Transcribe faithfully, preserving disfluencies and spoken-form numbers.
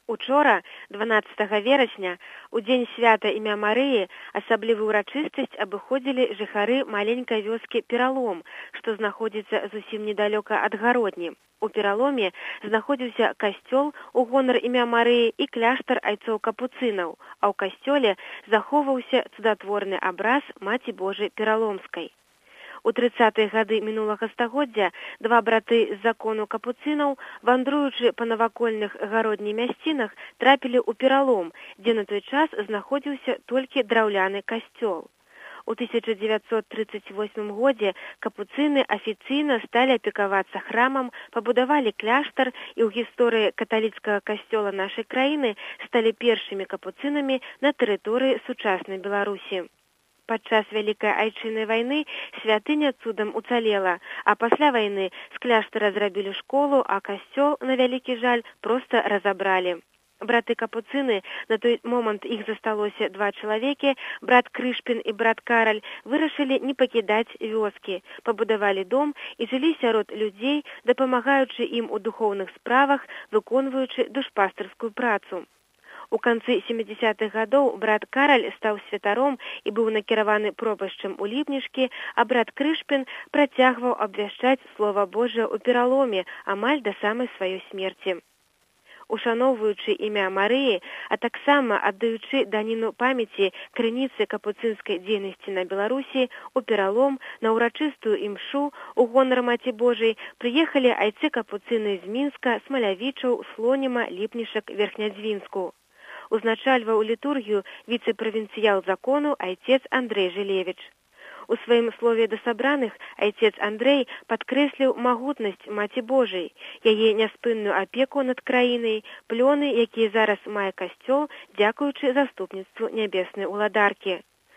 Учора, дванаццатага верасня, у дзень свята імя Марыі, асаблівую ўрачыстасць абыходзілі жыхары маленькай вёскі Пералом, што знаходзіцца зусім недалёка ад гародні. У Пераломе знаходзіўся касцёл у гонар імя Марыі і кляштар айцоў-капуцынаў, а ў касцёле захоўваўся цудатворны абраз Маці Божай Пераломскай. У трыццатыя гады мінулага стагоддзя два браты з закону капуцынаў, вандруючы па навакольных гародні мясцінах, трапілі ў Пералом, дзе на той час знаходзіўся толькі драўляны касцёл. У тысяча дзевяцьсот трыццаць восьмым годзе капуцыны афіцыйна сталі апекавацца храмам, пабудавалі кляштар і ў гісторыі каталіцкага касцёла нашай краіны сталі першымі капуцынамі на тэрыторыі сучаснай Беларусі. Падчас Вялікай Айчыннай вайны святыня цудам уцалела, а пасля вайны з кляштара зрабілі школу, а касцёл, на вялікі жаль, проста разабралі. Браты капуцыны, на той момант іх засталося два чалавекі, брат Крышпін і брат Караль, вырашылі не пакідаць вёскі, пабудавалі дом і жылі сярод людзей, дапамагаючы ім у духоўных справах, выконваючы душпастырскую працу. У канцы сямідзясятых гадоў брат Караль стаў святаром і быў накіраваны пропашчам у Ліпнішкі, а брат Крышпін працягваў абвяшчаць Слова Божае ў Пераломе амаль да самай сваёй смерці. Ушаноўваючы імя Марыі, а таксама аддаючы даніну памяці крыніцы капуцынскай дзейнасці на Беларусі, у Пералом на ўрачыстую імшу у гонар Маці Божай прыехалі айцы-капуцыны з Мінска, Смалявічаў, Слоніма, Ліпнішак, Верхнядзвінску. Узначальваў літургію віцэ-правінцыял закону айцец Андрэй Жылевіч. У сваім слове да сабраных айцец Андрэй падкрэсліў магутнасць Маці Божай, яе няспынную апеку над краінай, плёны, якія зараз мае касцёл, дзякуючы заступніцтву нябеснай уладаркі.